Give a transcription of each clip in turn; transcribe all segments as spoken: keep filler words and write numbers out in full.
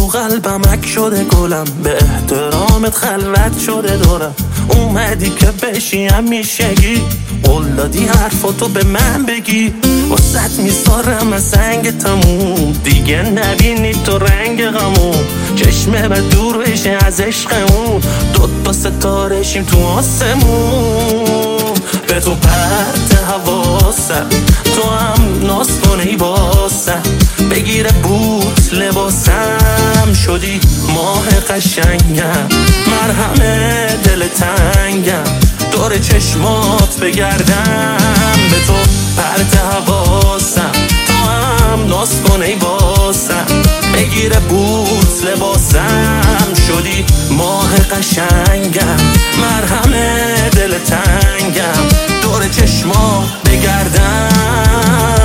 قلبم اک شده گلم، به احترامت خلوت شده دورم. اومدی که بشی همیشگی، قول دادی حرفاتو به من بگی. واسط میذارم از سنگ تموم، دیگه نبینی تو رنگ غمون. چشمه و دور بشه از عشقمون، دوتا ستاره شیم تو آسمون. به تو پرت حواسم، تو هم ناز کن ای واسم. بگیره بوت لباسم، شدی ماه قشنگم. مرهم دل تنگم، دور چشمات بگردم. به تو پرت حواسم، تو هم ناز کن ای واسم. بگیره بوت لباسم، شدی ماه قشنگم. مرهم دل تنگم، دور چشمات بگردم.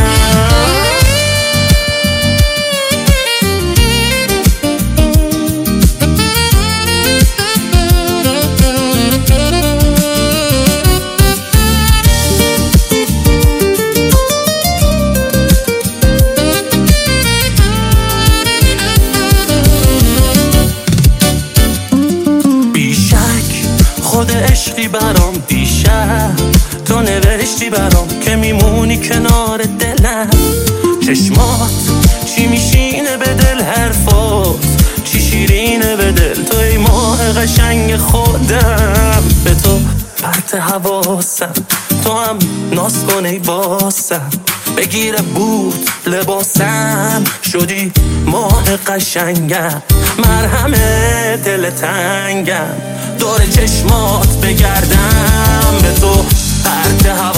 خود عشقی برام دیشب تو نوشتی برام، که میمونی کنار دلم. چشمات چی میشینه به دل، حرفات چی شیرینه به دل. تو ای ماه قشنگ خودم، به تو پرت حواسم. تو هم ناز کن ای واسم. بگیره بوت لباسم، شدی ماه قشنگم. مرهم دل تنگم، دور چشمات بگردم. به تو پرت هوا